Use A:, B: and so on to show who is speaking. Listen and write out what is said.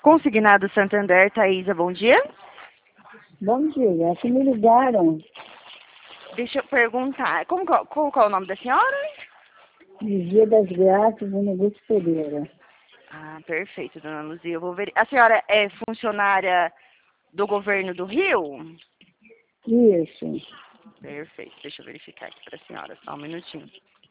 A: Consignado Santander, Thaisa, bom dia.
B: Bom dia, aqui me ligaram.
A: Deixa eu perguntar, qual é o nome da senhora?
B: Dia das Graças, Dona Augusto Pereira.
A: Ah, perfeito, dona Luzia. Eu vou ver. A senhora é funcionária do governo do Rio?
B: Isso.
A: Perfeito, deixa eu verificar aqui para a senhora, só um minutinho.